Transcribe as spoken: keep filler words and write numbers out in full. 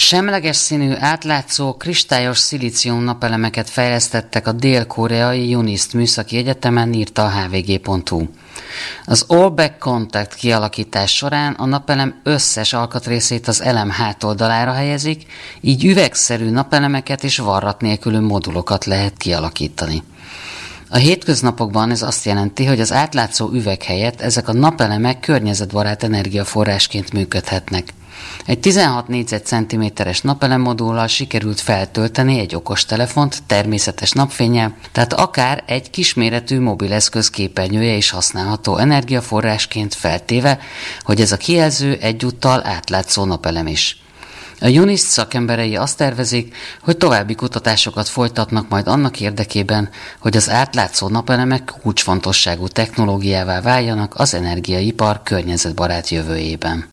Semleges színű, átlátszó, kristályos szilícium napelemeket fejlesztettek a dél-koreai Unist Műszaki Egyetemen, írta a há vé gé pont hú. Az All-Back Contact kialakítás során a napelem összes alkatrészét az elem hátoldalára helyezik, így üvegszerű napelemeket és varrat nélkülű modulokat lehet kialakítani. A hétköznapokban ez azt jelenti, hogy az átlátszó üveg helyett ezek a napelemek környezetbarát energiaforrásként működhetnek. Egy tizenhat négyzetcentiméteres napelemodullal sikerült feltölteni egy okostelefont természetes napfénnyel, tehát akár egy kisméretű mobileszköz képernyője is használható energiaforrásként, feltéve, hogy ez a kijelző egyúttal átlátszó napelem is. A Unist szakemberei azt tervezik, hogy további kutatásokat folytatnak majd annak érdekében, hogy az átlátszó napelemek kulcsfontosságú technológiává váljanak az energiaipar környezetbarát jövőjében.